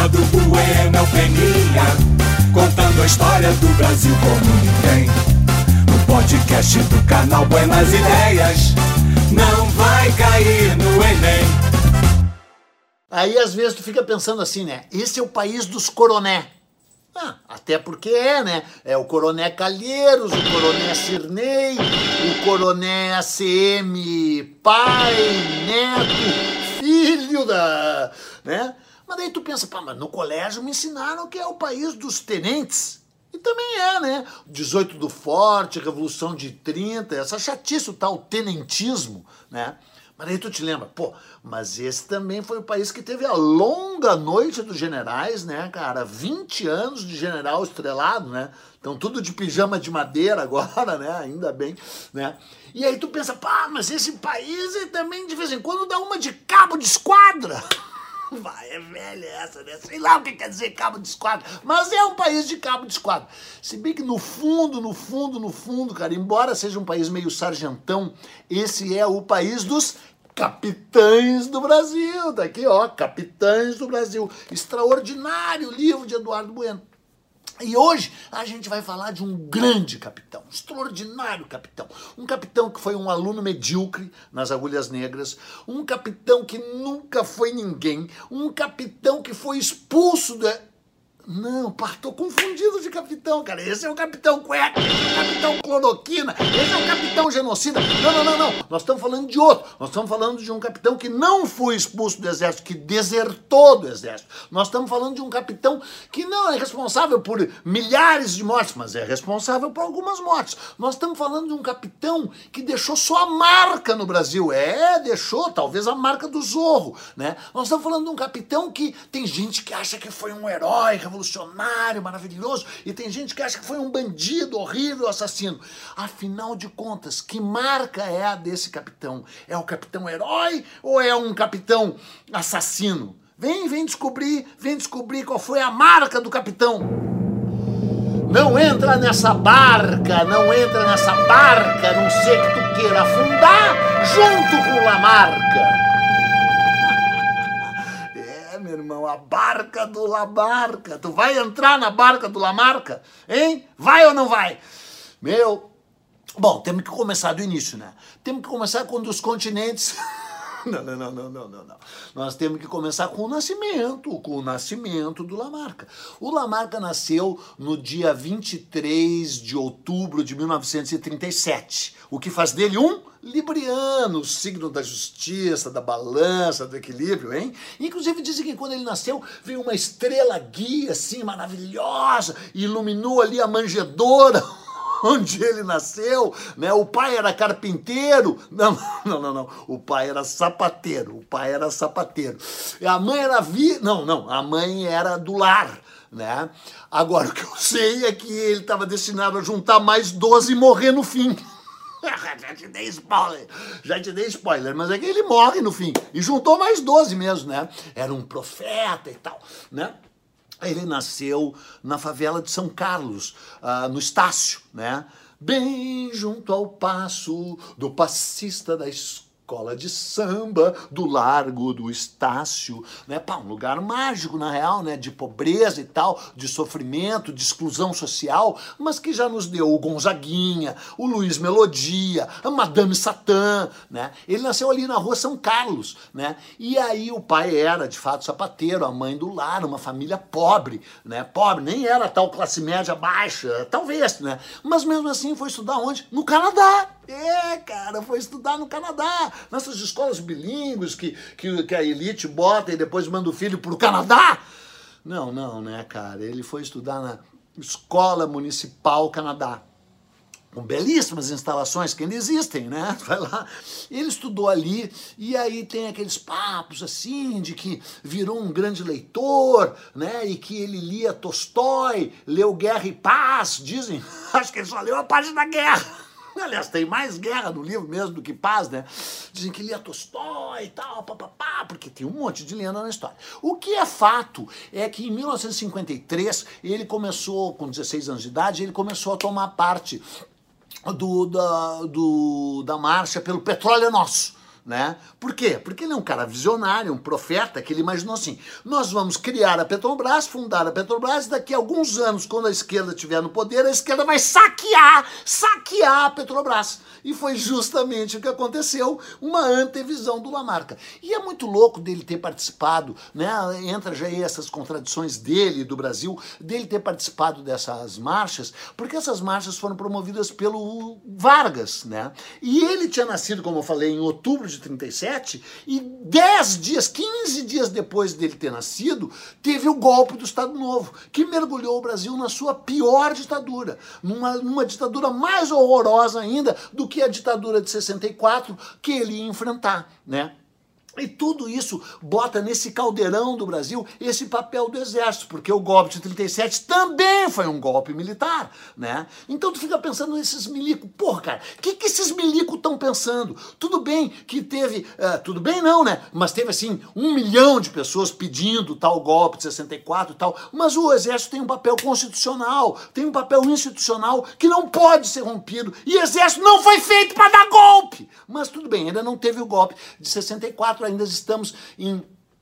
Eduardo Bueno é o Peninha, contando a história do Brasil como ninguém. No podcast do canal Buenas Ideias, não vai cair no Enem. Aí às vezes tu fica pensando assim, né? Esse é o país dos coroné. Até porque né? É o Coroné Calheiros, o Coroné Cirnei, o Coroné ACM, pai, neto, filho da... né? Mas daí tu pensa, mas no colégio me ensinaram que é o país dos tenentes. E também é, né? 18 do Forte, Revolução de 30, essa chatice, o tal tenentismo, né? Mas aí tu te lembra, mas esse também foi o país que teve a longa noite dos generais, né, cara? 20 anos de general estrelado, né? Então tudo de pijama de madeira agora, né? Ainda bem, né? E aí tu pensa, mas esse país também de vez em quando dá uma de cabo de esquadra. Vai, é velha essa, né? Sei lá o que quer dizer cabo de esquadra, mas é um país de cabo de esquadra. Se bem que no fundo, cara, embora seja um país meio sargentão, esse é o país dos capitães do Brasil. Tá aqui, ó, Capitães do Brasil. Extraordinário livro de Eduardo Bueno. E hoje a gente vai falar de um grande capitão, um extraordinário capitão. Um capitão que foi um aluno medíocre nas Agulhas Negras, um capitão que nunca foi ninguém, um capitão que foi expulso do... Não, tô confundido de capitão, cara. Esse é o capitão cueca, esse é o capitão cloroquina, esse é o capitão genocida. Não. Nós estamos falando de outro. Nós estamos falando de um capitão que não foi expulso do exército, que desertou do exército. Nós estamos falando de um capitão que não é responsável por milhares de mortes, mas é responsável por algumas mortes. Nós estamos falando de um capitão que deixou sua marca no Brasil. Deixou talvez a marca do Zorro, né? Nós estamos falando de um capitão que tem gente que acha que foi um herói revolucionário, maravilhoso, e tem gente que acha que foi um bandido horrível, assassino. Afinal de contas, que marca é a desse capitão? É o capitão herói ou é um capitão assassino? Vem descobrir qual foi a marca do capitão. Não entra nessa barca, não ser que tu queira afundar junto com Lamarca. Meu irmão, a barca do Lamarca. Tu vai entrar na barca do Lamarca? Hein? Vai ou não vai? Bom, temos que começar do início, né? Temos que começar quando os continentes... Não. Nós temos que começar com o nascimento do Lamarca. O Lamarca nasceu no dia 23 de outubro de 1937, o que faz dele um libriano, signo da justiça, da balança, do equilíbrio, hein? Inclusive dizem que quando ele nasceu veio uma estrela guia, assim, maravilhosa, e iluminou ali a manjedoura onde ele nasceu, né? O pai era carpinteiro. Não. O pai era sapateiro. A mãe era a mãe era do lar, né? Agora, o que eu sei é que ele estava destinado a juntar mais 12 e morrer no fim. Já te dei spoiler, mas é que ele morre no fim. E juntou mais 12 mesmo, né? Era um profeta e tal, né? Ele nasceu na favela de São Carlos, no Estácio, né? Bem junto ao passo do passista da escola de samba do Largo do Estácio, né? Um lugar mágico, na real, né? De pobreza e tal, de sofrimento, de exclusão social, mas que já nos deu o Gonzaguinha, o Luiz Melodia, a Madame Satã, né? Ele nasceu ali na rua São Carlos, né? E aí o pai era, de fato, sapateiro, a mãe do lar, uma família pobre, né? Pobre, nem era tal classe média baixa, talvez, né? Mas mesmo assim foi estudar onde? No Canadá. Cara, foi estudar no Canadá, nessas escolas bilíngues que a elite bota e depois manda o filho pro Canadá. Não, né, cara? Ele foi estudar na Escola Municipal Canadá, com belíssimas instalações que ainda existem, né? Vai lá. Ele estudou ali e aí tem aqueles papos assim de que virou um grande leitor, né? E que ele lia Tolstói, leu Guerra e Paz, dizem. Acho que ele só leu a parte da guerra. Aliás, tem mais guerra no livro mesmo do que paz, né? Dizem que lia Tolstói e tal, porque tem um monte de lenda na história. O que é fato é que em 1953, ele começou, com 16 anos de idade, ele começou a tomar parte da marcha pelo Petróleo é Nosso, né? Por quê? Porque ele é um cara visionário, um profeta, que ele imaginou assim, nós vamos criar a Petrobras, fundar a Petrobras, e daqui a alguns anos, quando a esquerda estiver no poder, a esquerda vai saquear a Petrobras. E foi justamente o que aconteceu, uma antevisão do Lamarca. E é muito louco dele ter participado, né? Entra já aí essas contradições dele, do Brasil, dele ter participado dessas marchas, porque essas marchas foram promovidas pelo Vargas, né? E ele tinha nascido, como eu falei, em outubro de 37, e 10 dias, 15 dias depois dele ter nascido, teve o golpe do Estado Novo, que mergulhou o Brasil na sua pior ditadura, numa ditadura mais horrorosa ainda do que a ditadura de 64 que ele ia enfrentar, né? E tudo isso bota nesse caldeirão do Brasil esse papel do exército, porque o golpe de 37 também foi um golpe militar, né? Então tu fica pensando nesses milicos, porra, cara, o que esses milicos estão pensando? Tudo bem que teve, tudo bem não, né? Mas teve assim 1 milhão de pessoas pedindo tal golpe de 64 e tal, mas o exército tem um papel constitucional, tem um papel institucional que não pode ser rompido, e o exército não foi feito para dar golpe! Mas tudo bem, ainda não teve o golpe de 64, ainda estamos em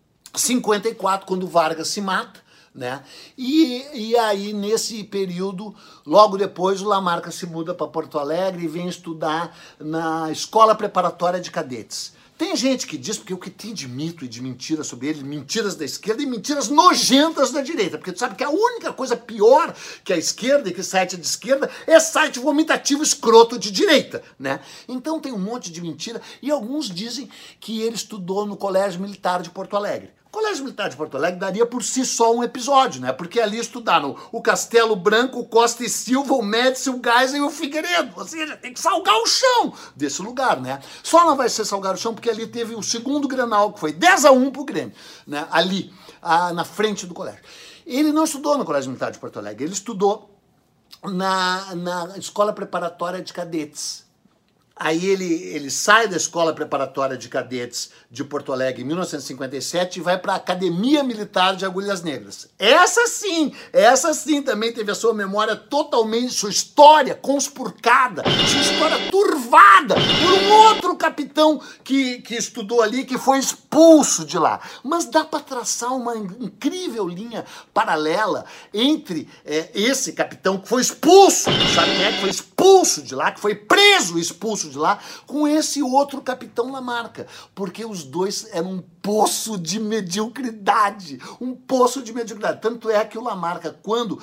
54, quando o Vargas se mata, né? E aí, nesse período, logo depois, o Lamarca se muda para Porto Alegre e vem estudar na Escola Preparatória de Cadetes. Tem gente que diz, porque o que tem de mito e de mentira sobre ele, mentiras da esquerda e mentiras nojentas da direita, porque tu sabe que a única coisa pior que a esquerda e que site de esquerda é site vomitativo escroto de direita, né? Então tem um monte de mentira e alguns dizem que ele estudou no Colégio Militar de Porto Alegre. O Colégio Militar de Porto Alegre daria por si só um episódio, né? Porque ali estudaram o Castelo Branco, o Costa e Silva, o Médici, o Geisel e o Figueiredo. Ou seja, tem que salgar o chão desse lugar, né? Só não vai ser salgar o chão porque ali teve o segundo Grenal, que foi 10-1 pro Grêmio, né? Ali, na frente do colégio. Ele não estudou no Colégio Militar de Porto Alegre, ele estudou na Escola Preparatória de Cadetes. Aí ele sai da Escola Preparatória de Cadetes de Porto Alegre em 1957 e vai para a Academia Militar de Agulhas Negras. Essa sim também teve a sua memória totalmente, sua história conspurcada, sua história turvada por um outro capitão que estudou ali, que foi expulso de lá. Mas dá para traçar uma incrível linha paralela entre esse capitão que foi expulso, sabe quem é que foi expulso de lá, que foi preso e expulso de lá, com esse outro capitão Lamarca, porque os dois eram um poço de mediocridade, tanto é que o Lamarca, quando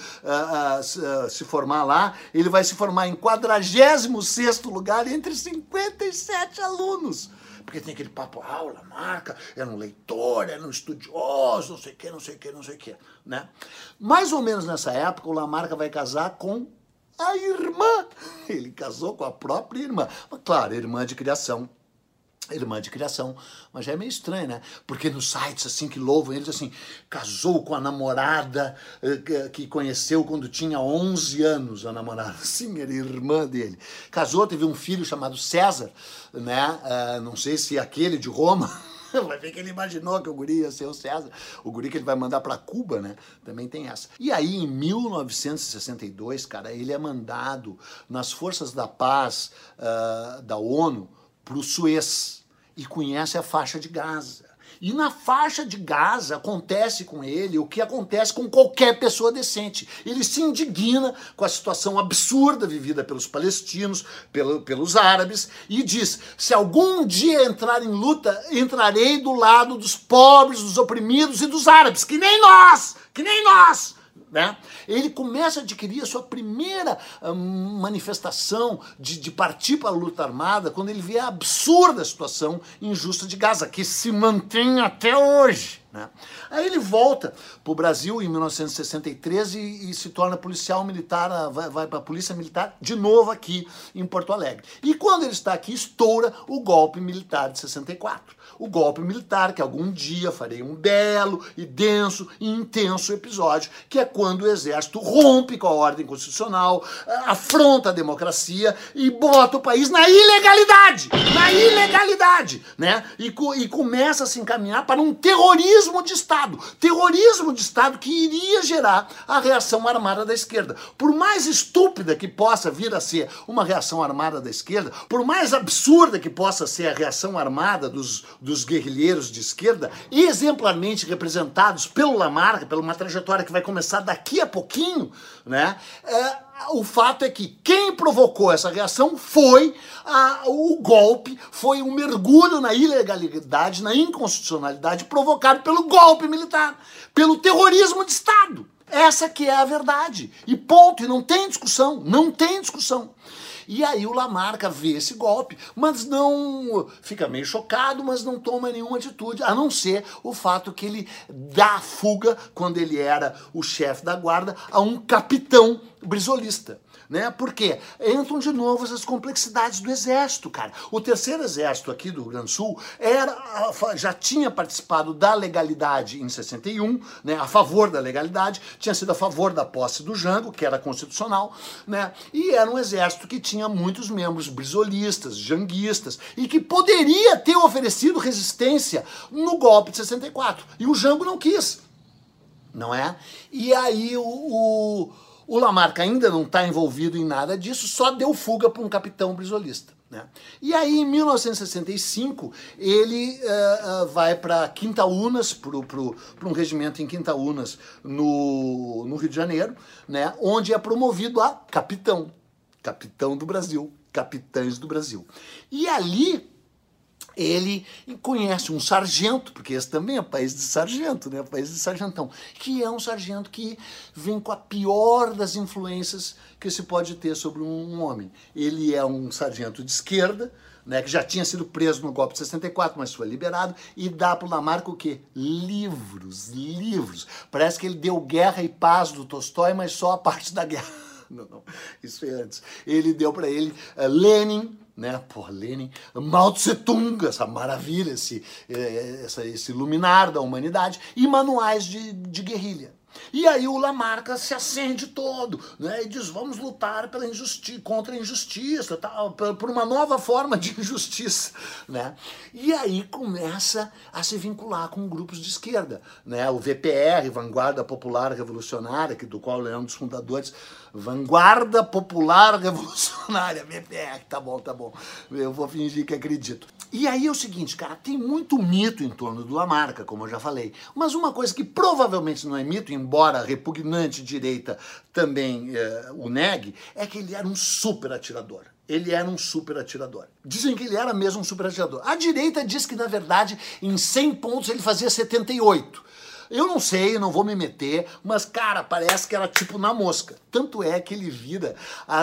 se formar lá, ele vai se formar em 46º lugar entre 57 alunos, porque tem aquele papo, o Lamarca era um leitor, era um estudioso, não sei o que, né? Mais ou menos nessa época, o Lamarca vai casar com a irmã. Ele casou com a própria irmã. Mas, claro, irmã de criação, mas já é meio estranho, né? Porque nos sites assim que louvam eles assim, casou com a namorada que conheceu quando tinha 11 anos, a namorada, sim, era irmã dele. Casou, teve um filho chamado César, né? Não sei se aquele de Roma. Vai ver que ele imaginou que o guri ia ser o César, o guri que ele vai mandar para Cuba, né? Também tem essa. E aí, em 1962, cara, ele é mandado nas Forças da Paz da ONU para o Suez e conhece a faixa de Gaza. E na faixa de Gaza acontece com ele o que acontece com qualquer pessoa decente. Ele se indigna com a situação absurda vivida pelos palestinos, pelos árabes, e diz, se algum dia entrar em luta, entrarei do lado dos pobres, dos oprimidos e dos árabes, que nem nós! Né? Ele começa a adquirir a sua primeira manifestação de partir para a luta armada quando ele vê a absurda situação injusta de Gaza, que se mantém até hoje. Né? Aí ele volta para o Brasil em 1963 e se torna policial militar, vai para a polícia militar de novo aqui em Porto Alegre. E quando ele está aqui, estoura o golpe militar de 64. O golpe militar, que algum dia farei um belo e denso e intenso episódio, que é quando o exército rompe com a ordem constitucional, afronta a democracia e bota o país na ilegalidade, né? E começa a se encaminhar para um terrorismo terrorismo de Estado. Terrorismo de Estado que iria gerar a reação armada da esquerda. Por mais estúpida que possa vir a ser uma reação armada da esquerda, por mais absurda que possa ser a reação armada dos guerrilheiros de esquerda, exemplarmente representados pelo Lamarca, pela uma trajetória que vai começar daqui a pouquinho, né? O fato é que quem provocou essa reação foi o golpe, foi um mergulho na ilegalidade, na inconstitucionalidade provocado pelo golpe militar, pelo terrorismo de Estado. Essa que é a verdade. E ponto, e não tem discussão, não tem discussão. E aí o Lamarca vê esse golpe, mas não fica meio chocado, mas não toma nenhuma atitude, a não ser o fato que ele dá fuga, quando ele era o chefe da guarda, a um capitão brisolista. Né? Por quê? Entram de novo essas complexidades do exército, cara. O terceiro exército aqui do Rio Grande do Sul já tinha participado da legalidade em 61, né? A favor da legalidade, tinha sido a favor da posse do Jango, que era constitucional, né? E era um exército que tinha muitos membros brisolistas, janguistas, e que poderia ter oferecido resistência no golpe de 64. E o Jango não quis, não é? E aí o Lamarca ainda não está envolvido em nada disso, só deu fuga para um capitão brisolista. Né? E aí, em 1965, ele vai para Quinta-Unas, para um regimento em Quinta-Unas, no Rio de Janeiro, né? Onde é promovido a capitão do Brasil, capitães do Brasil. E ali ele conhece um sargento, porque esse também é país de sargento, né? País de sargentão, que é um sargento que vem com a pior das influências que se pode ter sobre um homem. Ele é um sargento de esquerda, né, que já tinha sido preso no golpe de 64, mas foi liberado, e dá para o Lamarca o quê? Livros. Parece que ele deu Guerra e Paz do Tolstói, mas só a parte da guerra. Não, isso foi antes. Ele deu para ele Lenin, né? Lenin, Mao Tse Tung, essa maravilha, esse luminar da humanidade, e manuais de guerrilha. E aí o Lamarca se acende todo, né, e diz, vamos lutar contra a injustiça, tal, por uma nova forma de injustiça, né? E aí começa a se vincular com grupos de esquerda, né? O VPR, Vanguarda Popular Revolucionária, do qual ele é um dos fundadores. Vanguarda Popular Revolucionária, VPR, tá bom, eu vou fingir que acredito. E aí é o seguinte, cara, tem muito mito em torno do Lamarca, como eu já falei, mas uma coisa que provavelmente não é mito, embora a repugnante direita também o negue, é que ele era um super atirador. Ele era um super atirador. Dizem que ele era mesmo um super atirador. A direita diz que, na verdade, em 100 pontos ele fazia 78. Eu não sei, não vou me meter, mas, cara, parece que era tipo na mosca. Tanto é que ele vira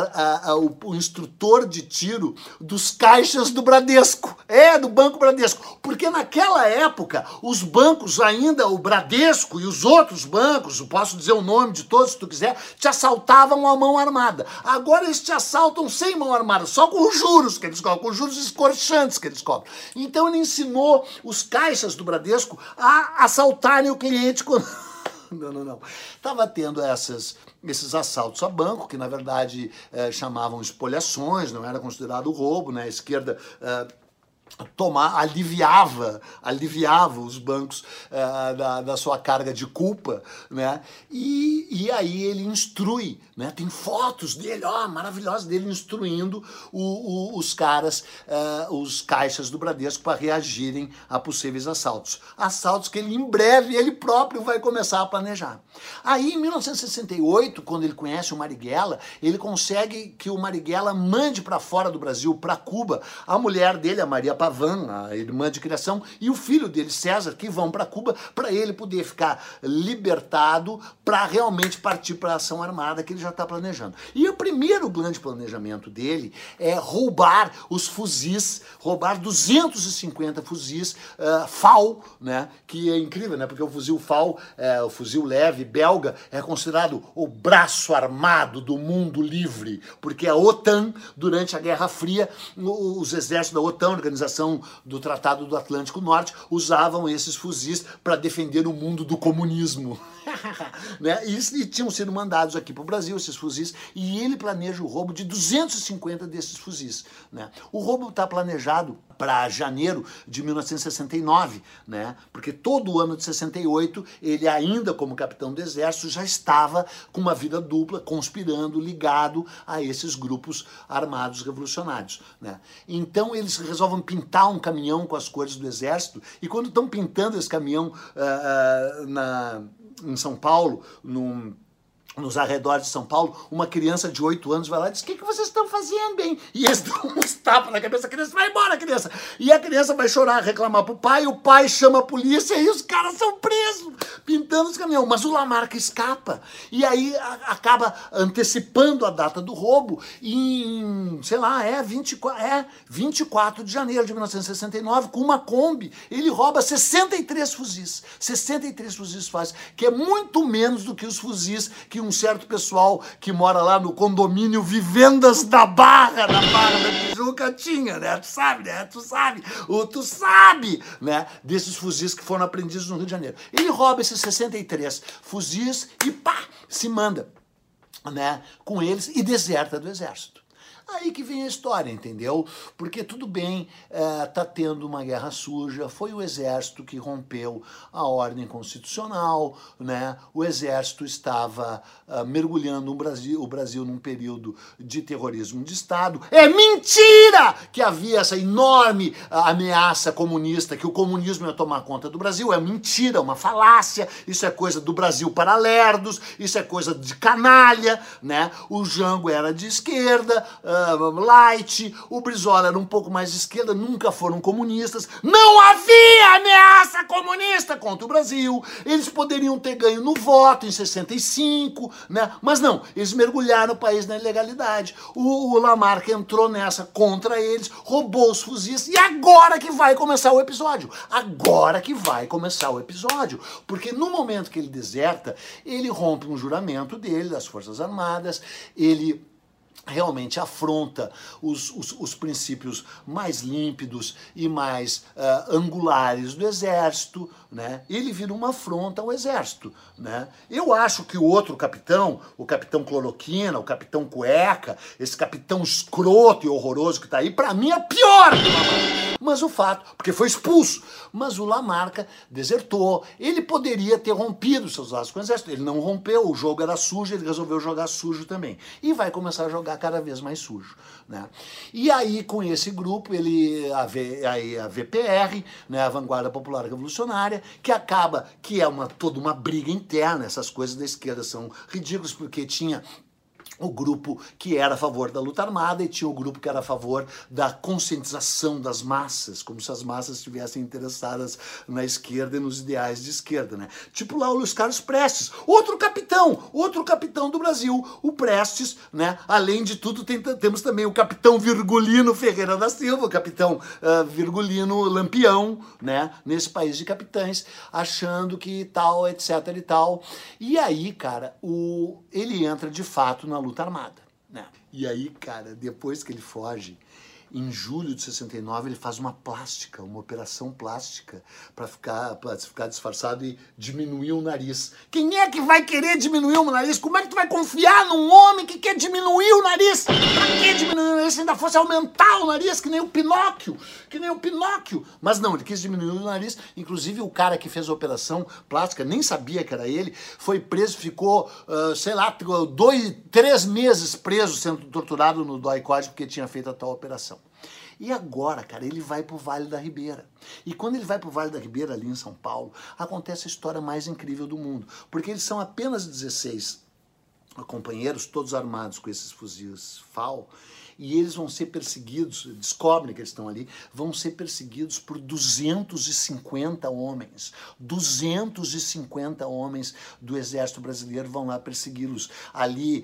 o instrutor de tiro dos caixas do Bradesco. Do Banco Bradesco. Porque naquela época, os bancos ainda, o Bradesco e os outros bancos, eu posso dizer o nome de todos se tu quiser, te assaltavam a mão armada. Agora eles te assaltam sem mão armada, só com os juros que eles cobram, com os juros escorchantes que eles cobram. Então ele ensinou os caixas do Bradesco a assaltarem o cliente. Não. Estava tendo esses assaltos a banco, que na verdade chamavam espoliações, não era considerado roubo, né? A esquerda aliviava os bancos da sua carga de culpa, né? E aí ele instrui, né? Tem fotos dele, maravilhosas, dele instruindo os caras, os caixas do Bradesco para reagirem a possíveis assaltos. Assaltos que ele, em breve, ele próprio vai começar a planejar. Aí, em 1968, quando ele conhece o Marighella, ele consegue que o Marighella mande para fora do Brasil, para Cuba, a mulher dele, a Maria Pavan, a irmã de criação, e o filho dele, César, que vão para Cuba para ele poder ficar libertado para realmente partir para a ação armada que ele já está planejando. E o primeiro grande planejamento dele é roubar os fuzis, roubar 250 fuzis FAL, né? Que é incrível, né? Porque o fuzil FAL, o fuzil leve belga, é considerado o braço armado do mundo livre, porque a OTAN, durante a Guerra Fria, os exércitos da OTAN, Organização do Tratado do Atlântico Norte, usavam esses fuzis para defender o mundo do comunismo. né? E tinham sido mandados aqui para o Brasil esses fuzis, e ele planeja o roubo de 250 desses fuzis, né? O roubo está planejado para janeiro de 1969, né? Porque todo o ano de 68, ele ainda como capitão do exército já estava com uma vida dupla, conspirando, ligado a esses grupos armados revolucionários, né? Então eles resolvem pintar um caminhão com as cores do exército, e quando estão pintando esse caminhão em São Paulo, nos arredores de São Paulo, uma criança de 8 anos vai lá e diz: o que vocês estão fazendo, hein? E eles dão uns tapas na cabeça da criança: vai embora, criança! E a criança vai chorar, reclamar pro pai, o pai chama a polícia e os caras são presos, pintando os caminhões. Mas o Lamarca escapa, e aí acaba antecipando a data do roubo em, sei lá, 24 de janeiro de 1969, com uma Kombi, ele rouba 63 fuzis. 63 fuzis faz, que é muito menos do que os fuzis que um certo pessoal que mora lá no condomínio Vivendas da Barra da Tijuca tinha, né? Tu sabe, né? Desses fuzis que foram apreendidos no Rio de Janeiro. Ele rouba esses 63 fuzis e pá, se manda, né, com eles e deserta do exército. Aí que vem a história, entendeu? Porque tudo bem, tá tendo uma guerra suja, foi o exército que rompeu a ordem constitucional, né? O exército estava mergulhando o Brasil num período de terrorismo de Estado. É mentira que havia essa enorme ameaça comunista, que o comunismo ia tomar conta do Brasil. É mentira, uma falácia, isso é coisa do Brasil para lerdos, isso é coisa de canalha, né? O Jango era de esquerda, light, o Brizola era um pouco mais de esquerda, nunca foram comunistas, não havia ameaça comunista contra o Brasil, eles poderiam ter ganho no voto em 65, né? Mas não, eles mergulharam o país na ilegalidade. O Lamarca entrou nessa contra eles, roubou os fuzis, e agora que vai começar o episódio, porque no momento que ele deserta, ele rompe um juramento dele, das Forças Armadas, ele realmente afronta os princípios mais límpidos e mais angulares do exército, né? Ele vira uma afronta ao exército, né? Eu acho que o outro capitão, o capitão Cloroquina, o capitão Cueca, esse capitão escroto e horroroso que está aí, para mim é pior que o Lamarca. Mas o fato, porque foi expulso, mas o Lamarca desertou. Ele poderia ter rompido seus laços com o exército, ele não rompeu, o jogo era sujo, ele resolveu jogar sujo também. E vai começar a jogar cada vez mais sujo, né? E aí, com esse grupo, a VPR, né, a Vanguarda Popular Revolucionária, que acaba, que é toda uma briga interna, essas coisas da esquerda são ridículas, porque tinha o grupo que era a favor da luta armada e tinha o grupo que era a favor da conscientização das massas, como se as massas estivessem interessadas na esquerda e nos ideais de esquerda, né? Tipo lá o Luiz Carlos Prestes, outro capitão do Brasil, o Prestes, né? Além de tudo, temos também o capitão Virgulino Ferreira da Silva, o capitão Virgulino Lampião, né? Nesse país de capitães, achando que tal, etc e tal. E aí, cara, ele entra de fato na luta armada, né? E aí, cara, depois que ele foge, em julho de 69, ele faz uma operação plástica para ficar disfarçado e diminuir o nariz. Quem é que vai querer diminuir o nariz? Como é que tu vai confiar num homem que quer diminuir o nariz? Pra que diminuir o nariz se ainda fosse aumentar o nariz, que nem o Pinóquio? Mas não, ele quis diminuir o nariz. Inclusive, o cara que fez a operação plástica, nem sabia que era ele, foi preso, ficou, 3 meses preso, sendo torturado no DOI-CODE porque tinha feito a tal operação. E agora, cara, ele vai pro Vale da Ribeira. E quando ele vai pro Vale da Ribeira, ali em São Paulo, acontece a história mais incrível do mundo. Porque eles são apenas 16 companheiros, todos armados com esses fuzis FAL, e eles vão ser perseguidos, descobrem que eles estão ali, vão ser perseguidos por 250 homens. 250 homens do Exército Brasileiro vão lá persegui-los ali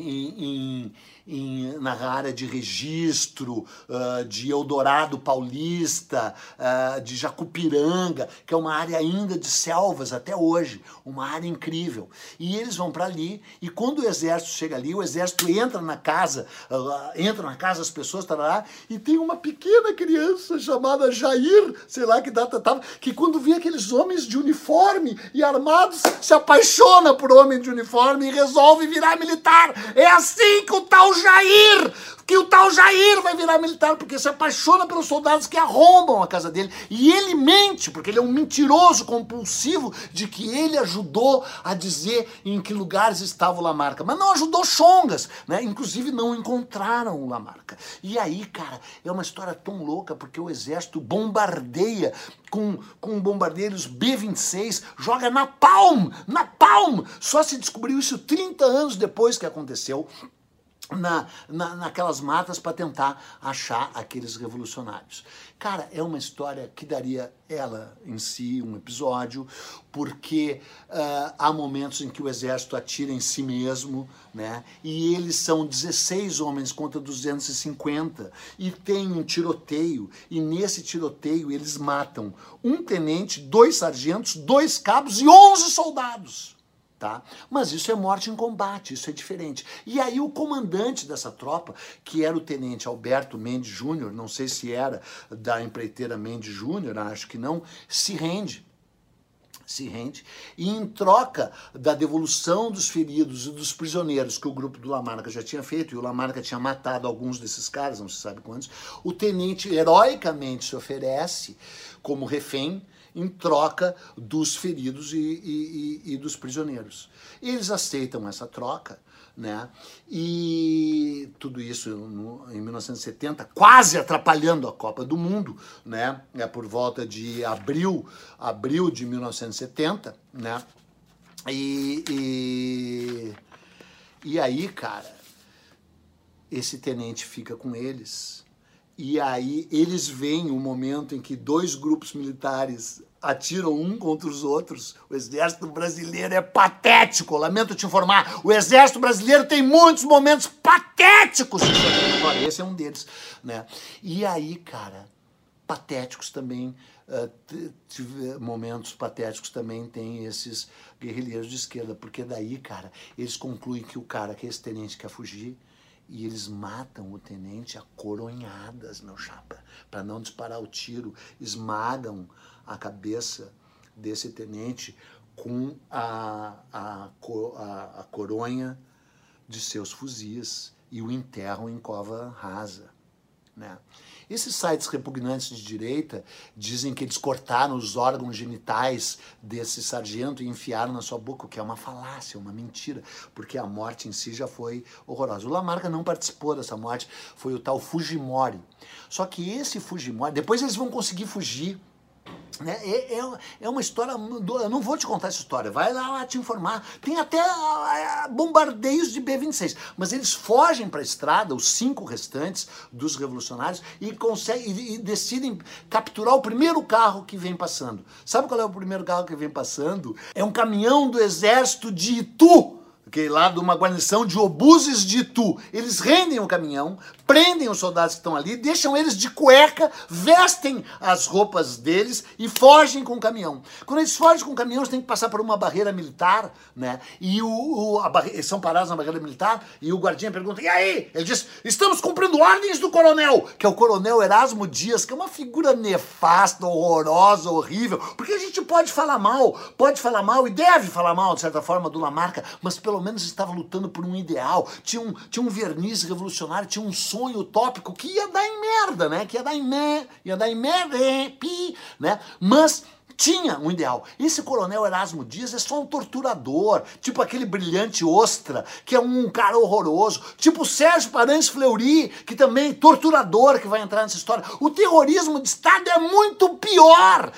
na área de Registro, de Eldorado Paulista, de Jacupiranga, que é uma área ainda de selvas até hoje, uma área incrível. E eles vão para ali, e quando o Exército chega ali, o Exército entra na casa, entra entram na casa das pessoas, tarará, e tem uma pequena criança chamada Jair, sei lá que data estava, que quando vê aqueles homens de uniforme e armados, se apaixona por homem de uniforme e resolve virar militar. É assim que o tal Jair vai virar militar, porque se apaixona pelos soldados que arrombam a casa dele. E ele mente, porque ele é um mentiroso compulsivo de que ele ajudou a dizer em que lugares estava o Lamarca. Mas não ajudou chongas, né? Inclusive não encontraram o Lamarca. E aí, cara, é uma história tão louca, porque o exército bombardeia com bombardeiros B-26, joga napalm! Só se descobriu isso 30 anos depois que aconteceu. Naquelas matas para tentar achar aqueles revolucionários. Cara, é uma história que daria ela em si um episódio, porque há momentos em que o exército atira em si mesmo, né? E eles são 16 homens contra 250, e tem um tiroteio, e nesse tiroteio eles matam um tenente, 2 sargentos, 2 cabos e 11 soldados. Tá? Mas isso é morte em combate, isso é diferente. E aí o comandante dessa tropa, que era o tenente Alberto Mendes Júnior, não sei se era da empreiteira Mendes Júnior, acho que não, se rende, e em troca da devolução dos feridos e dos prisioneiros que o grupo do Lamarca já tinha feito, e o Lamarca tinha matado alguns desses caras, não se sabe quantos, o tenente heroicamente se oferece como refém em troca dos feridos e dos prisioneiros. Eles aceitam essa troca, né? E tudo isso em 1970, quase atrapalhando a Copa do Mundo, né? É por volta de abril de 1970, né? E aí, cara, esse tenente fica com eles. E aí eles veem o momento em que 2 grupos militares atiram um contra os outros. O exército brasileiro é patético, lamento te informar. O exército brasileiro tem muitos momentos patéticos. Esse é um deles, né? E aí, cara, patéticos também, momentos patéticos também tem esses guerrilheiros de esquerda, porque daí, cara, eles concluem que o cara, que é esse tenente, quer fugir, e eles matam o tenente a coronhadas, meu chapa, para não disparar o tiro, esmagam a cabeça desse tenente com a coronha de seus fuzis e o enterram em cova rasa, né? Esses sites repugnantes de direita dizem que eles cortaram os órgãos genitais desse sargento e enfiaram na sua boca, o que é uma falácia, uma mentira, porque a morte em si já foi horrorosa. O Lamarca não participou dessa morte, foi o tal Fujimori. Só que esse Fujimori, depois eles vão conseguir fugir, né? É uma história, eu não vou te contar essa história, vai lá te informar, tem até bombardeios de B-26, mas eles fogem para a estrada, os 5 restantes dos revolucionários, e conseguem e decidem capturar o primeiro carro que vem passando. Sabe qual é o primeiro carro que vem passando? É um caminhão do exército de Itu, que é lá de uma guarnição de obuses de Itu. Eles rendem o caminhão, prendem os soldados que estão ali, deixam eles de cueca, vestem as roupas deles e fogem com o caminhão. Quando eles fogem com o caminhão, eles têm que passar por uma barreira militar, né? E eles são parados na barreira militar e o guardinha pergunta, e aí? Ele diz, estamos cumprindo ordens do coronel, que é o coronel Erasmo Dias, que é uma figura nefasta, horrorosa, horrível, porque a gente pode falar mal e deve falar mal, de certa forma, do Lamarca, mas pelo menos estava lutando por um ideal, tinha um verniz revolucionário, tinha um sonho utópico que ia dar em merda, né? Que ia dar em merda, né? Mas tinha um ideal. Esse coronel Erasmo Dias é só um torturador, tipo aquele Brilhante Ostra, que é um cara horroroso, tipo o Sérgio Paranhos Fleury, que também é torturador, que vai entrar nessa história. O terrorismo de Estado é muito pior,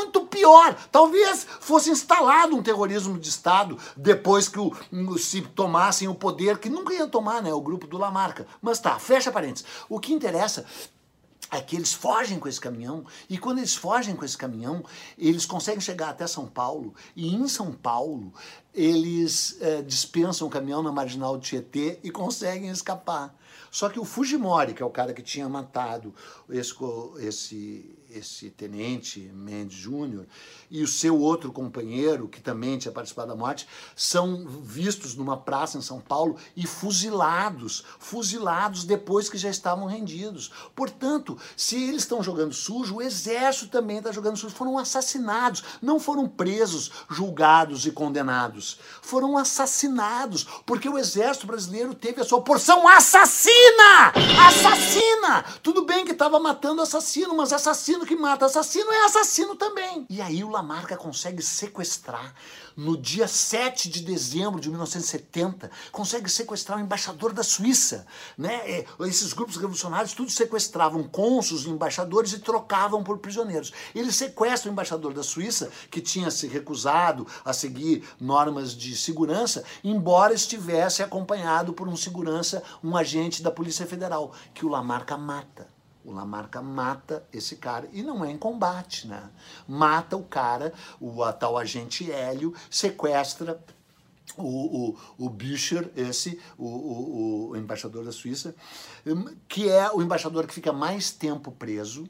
Talvez fosse instalado um terrorismo de Estado depois que se tomassem o poder, que nunca iam tomar, né, o grupo do Lamarca. Mas tá, fecha parênteses. O que interessa é que eles fogem com esse caminhão, e quando eles fogem com esse caminhão, eles conseguem chegar até São Paulo, e em São Paulo eles dispensam o caminhão na Marginal do Tietê e conseguem escapar. Só que o Fujimori, que é o cara que tinha matado esse tenente Mendes Júnior e o seu outro companheiro, que também tinha participado da morte, são vistos numa praça em São Paulo e fuzilados depois que já estavam rendidos. Portanto, se eles estão jogando sujo, o exército também está jogando sujo. Foram assassinados, não foram presos, julgados e condenados. Foram assassinados, porque o exército brasileiro teve a sua porção assassina! Assassina! Tudo bem que estava matando assassino, mas assassino que mata assassino é assassino também. E aí o Lamarca consegue sequestrar, no dia 7 de dezembro de 1970, consegue sequestrar o embaixador da Suíça, né? Esses grupos revolucionários tudo sequestravam cônsuls e embaixadores e trocavam por prisioneiros. Ele sequestra o embaixador da Suíça, que tinha se recusado a seguir normas de segurança, embora estivesse acompanhado por um segurança, um agente da Polícia Federal, que o Lamarca mata. O Lamarca mata esse cara, e não é em combate, né? Mata o cara, o tal agente Hélio, sequestra o Bücher, o embaixador da Suíça, que é o embaixador que fica mais tempo preso,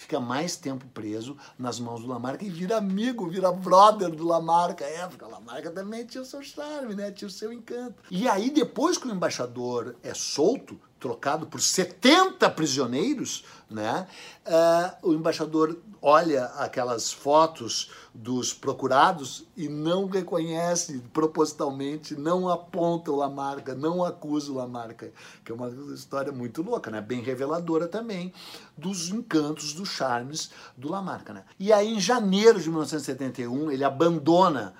nas mãos do Lamarca e vira amigo, vira brother do Lamarca. Porque o Lamarca também tinha o seu charme, né? Tinha o seu encanto. E aí, depois que o embaixador é solto, trocado por 70 prisioneiros, né? O embaixador olha aquelas fotos dos procurados e não reconhece propositalmente, não aponta o Lamarca, não acusa o Lamarca, que é uma história muito louca, né? Bem reveladora também dos encantos, dos charmes do Lamarca, né? E aí, em janeiro de 1971, ele abandona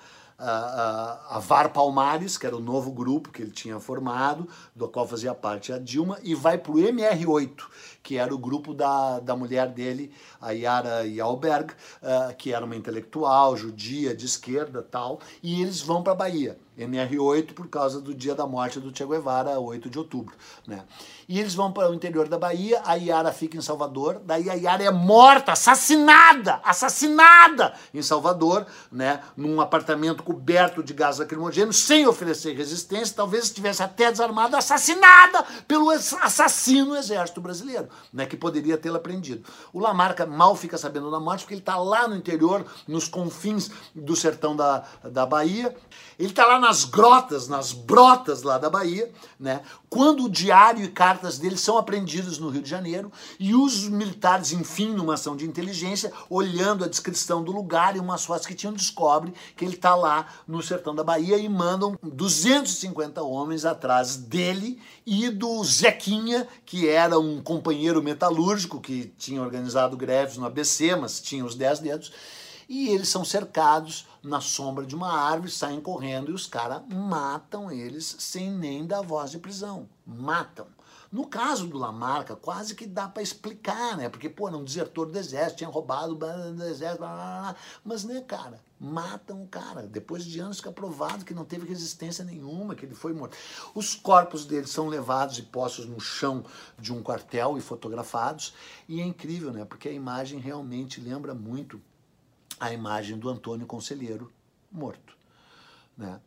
a VAR Palmares, que era o novo grupo que ele tinha formado, do qual fazia parte a Dilma, e vai para o MR8, que era o grupo da mulher dele, a Yara Yalberg, que era uma intelectual, judia, de esquerda, tal, e eles vão para a Bahia. MR8 por causa do dia da morte do Che Guevara, 8 de outubro, né? E eles vão para o interior da Bahia, a Yara fica em Salvador, daí a Yara é morta, assassinada em Salvador, né? Num apartamento coberto de gás lacrimogêneo, sem oferecer resistência, talvez estivesse até desarmada, assassinada pelo assassino exército brasileiro, né? Que poderia tê-la prendido. O Lamarca mal fica sabendo da morte, porque ele está lá no interior, nos confins do sertão da Bahia. Ele está lá nas grotas, nas brotas lá da Bahia, né? Quando o diário e cartas dele são apreendidos no Rio de Janeiro e os militares, enfim, numa ação de inteligência, olhando a descrição do lugar e umas fotos que tinham, descobrem que ele está lá no sertão da Bahia e mandam 250 homens atrás dele e do Zequinha, que era um companheiro metalúrgico que tinha organizado greves no ABC, mas tinha os 10 dedos. E eles são cercados na sombra de uma árvore, saem correndo e os caras matam eles sem nem dar voz de prisão. Matam. No caso do Lamarca, quase que dá para explicar, né? Porque, pô, era um desertor do exército, tinha roubado do exército, blá, blá, blá. Mas, né, cara, matam o cara. Depois de anos fica provado que não teve resistência nenhuma, que ele foi morto. Os corpos dele são levados e postos no chão de um quartel e fotografados. E é incrível, né? Porque a imagem realmente lembra muito a imagem do Antônio Conselheiro morto, né?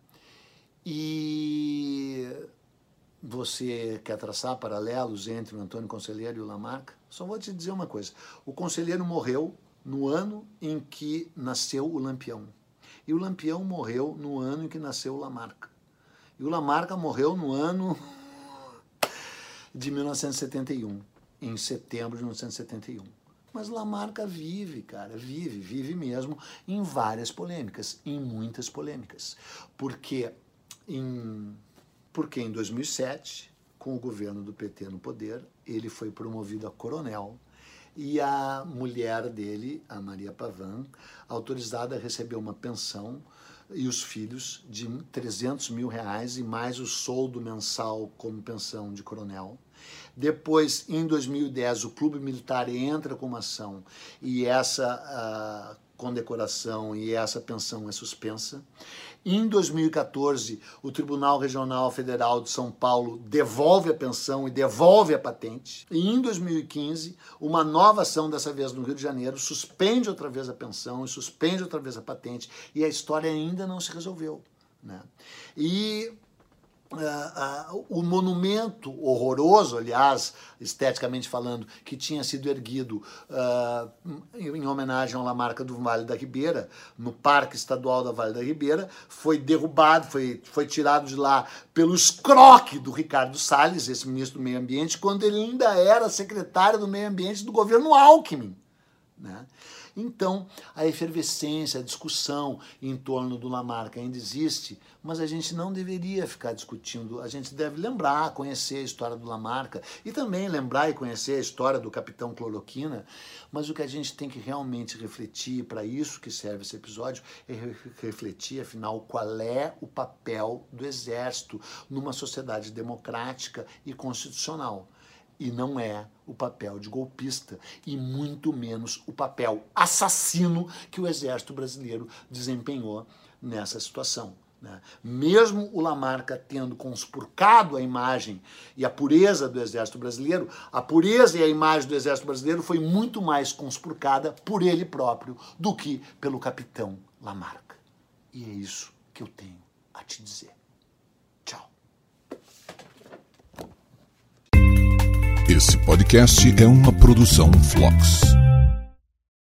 E você quer traçar paralelos entre o Antônio Conselheiro e o Lamarca? Só vou te dizer uma coisa. O Conselheiro morreu no ano em que nasceu o Lampião. E o Lampião morreu no ano em que nasceu o Lamarca. E o Lamarca morreu no ano de 1971, em setembro de 1971. Mas Lamarca vive, cara, vive mesmo em várias polêmicas, em muitas polêmicas. Porque em 2007, com o governo do PT no poder, ele foi promovido a coronel e a mulher dele, a Maria Pavan, autorizada a receber uma pensão e os filhos de R$300 mil e mais o soldo mensal como pensão de coronel. Depois, em 2010, o Clube Militar entra com uma ação e essa condecoração e essa pensão é suspensa. Em 2014, o Tribunal Regional Federal de São Paulo devolve a pensão e devolve a patente. E em 2015, uma nova ação, dessa vez no Rio de Janeiro, suspende outra vez a pensão e suspende outra vez a patente. E a história ainda não se resolveu, né? E o monumento horroroso, aliás, esteticamente falando, que tinha sido erguido em homenagem ao Lamarca do Vale da Ribeira, no Parque Estadual da Vale da Ribeira, foi derrubado, foi tirado de lá pelo escroque do Ricardo Salles, esse ministro do Meio Ambiente, quando ele ainda era secretário do Meio Ambiente do governo Alckmin, né? Então, a efervescência, a discussão em torno do Lamarca ainda existe, mas a gente não deveria ficar discutindo, a gente deve lembrar, conhecer a história do Lamarca e também lembrar e conhecer a história do Capitão Cloroquina, mas o que a gente tem que realmente refletir, para isso que serve esse episódio, é refletir, afinal, qual é o papel do Exército numa sociedade democrática e constitucional. E não é o papel de golpista, e muito menos o papel assassino que o Exército Brasileiro desempenhou nessa situação, né? Mesmo o Lamarca tendo conspurcado a imagem e a pureza do Exército Brasileiro, a pureza e a imagem do Exército Brasileiro foi muito mais conspurcada por ele próprio do que pelo capitão Lamarca. E é isso que eu tenho a te dizer. Tchau. Esse podcast é uma produção Flux.